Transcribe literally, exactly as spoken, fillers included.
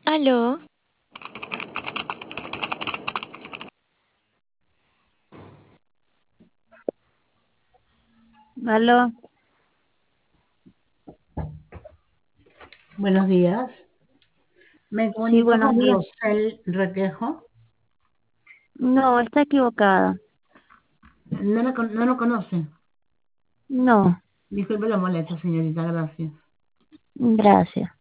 Aló, Aló, Buenos días. Me sí, comunico buenos con días. Rosel Requejo. No, está equivocada. No lo, con- no lo conoce. No, Disculpe la molestia, señorita. Gracias. gracias.